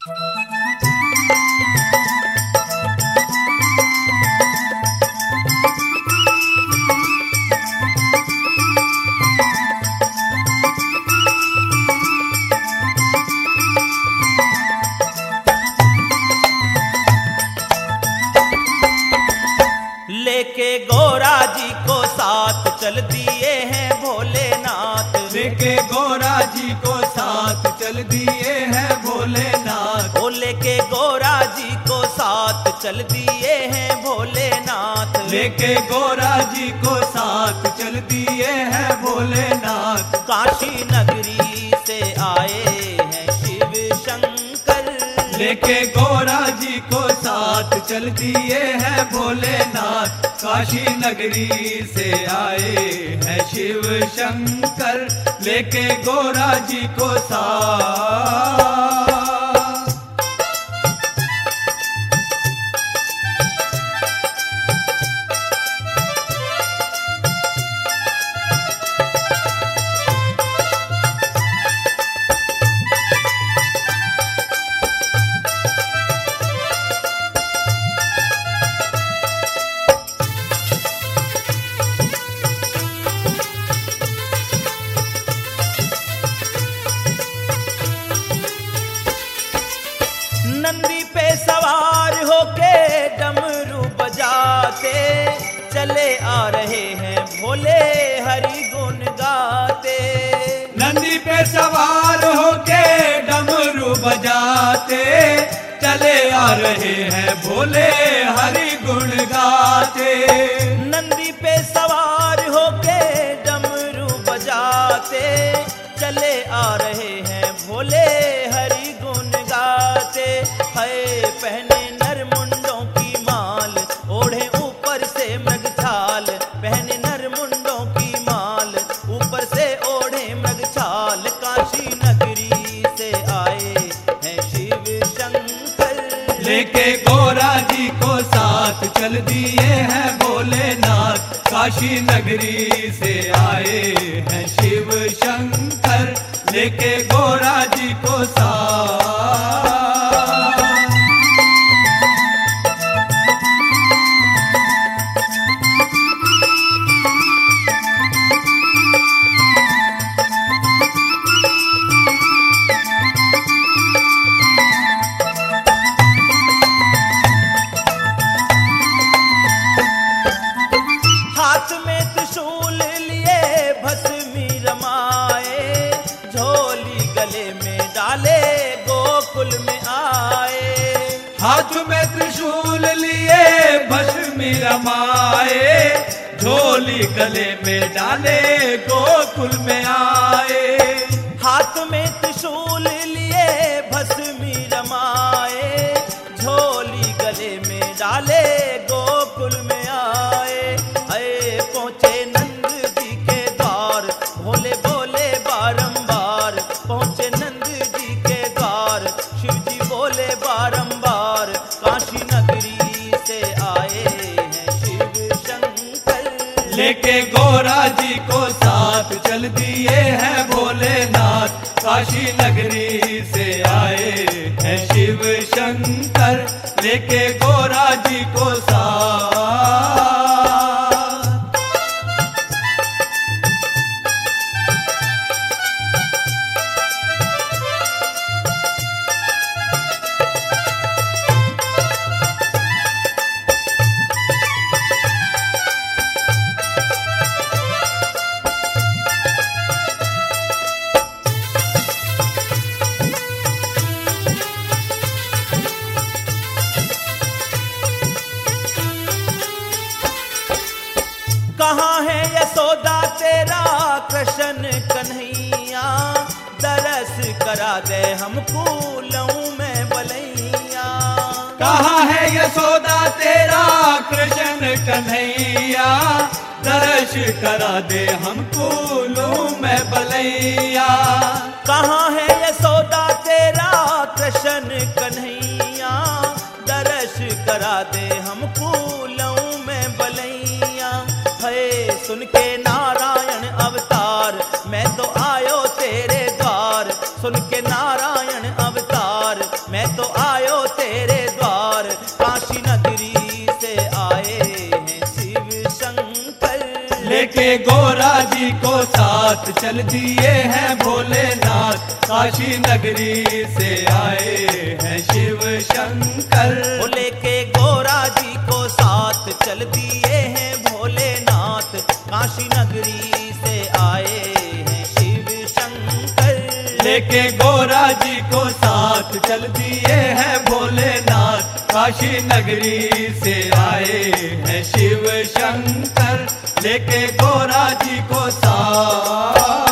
लेके गोरा जी को साथ चल दिए हैं भोलेनाथ। लेके गोरा जी को साथ चल दिए हैं भोलेनाथ। ओ लेके गोरा जी को साथ चल दिए हैं भोलेनाथ। लेके गोरा जी को साथ चल दिए हैं भोलेनाथ। काशी नगरी से आए हैं शिव शंकर। लेके गोरा जी को साथ चल दिए हैं भोलेनाथ। काशी नगरी से आए हैं शिव शंकर। लेके गोरा जी को साथ। नंदी पे सवार होके डमरू बजाते चले आ रहे हैं भोले हरि गुण गाते। नंदी पे सवार होके डमरू बजाते चले आ रहे हैं भोले हरि गुण गाते। नंदी पे सवार होके डमरू बजाते चले आ रहे हैं भोले हरि गुण गाते। है पहने नर मुंडों की माल ओढ़े ऊपर से मृग छाल। पहने नर मुंडों की माल ऊपर से ओढ़े मृग छाल। काशी नगरी से आए हैं शिव शंकर। लेके गोरा जी को साथ चल दिए हैं भोलेनाथ। काशी नगरी से आए हैं शिव शंकर। लेके गोरा जी को साथ। हाथ में त्रिशूल लिए भस्मी रमाए। झोली गले में डाले गोकुल में आए। हाथ में त्रिशूल लिए भस्मी रमाए। झोली गले में डाले गोकुल में आए। हाथ में त्रिशूल लिए भस्मी रमाए। झोली गले में डाले गोकुल में आए। अये पहुँचे नंद जी के द्वार भोले बोले बारंबार। पहुँचे नंद जी के द्वार शिव जी बोले बारंबार। काशी नगरी से आए हैं शिव शंकर। लेके गोरा जी को साथ चल दिए हैं भोलेनाथ। काशी नगरी से आए हैं शिव शंकर। लेके गोरा जी को साथ। कहाँ है यशोदा तेरा कृष्ण कन्हैया। दरस करा दे हमको लऊं मैं बलैया। कहाँ है यशोदा तेरा कृष्ण कन्हैया। दर्श करा दे हमको लूं मैं बलैया। कहाँ है यशोदा तेरा कृष्ण कन्हैया। दरस करा दे हमको लऊं मैं बलैया। है सुन के नारायण अवतार मैं तो आयो तेरे द्वार। सुन के नारायण नारायण अवतार, मैं तो आयो तेरे द्वार। काशी नगरी से आए हैं शिव शंकर, लेके गोरा जी को साथ चल दिए हैं भोलेनाथ। काशी नगरी से आए हैं शिव शंकर। वो लेके गोरा जी को साथ चल दिए हैं भोलेनाथ। काशी नगरी से आए हैं शिव शंकर, लेके गोरा जी को साथ चल दिए हैं भोलेनाथ। काशी नगरी से आए हैं शिव शंकर, लेके गोरा जी को साथ।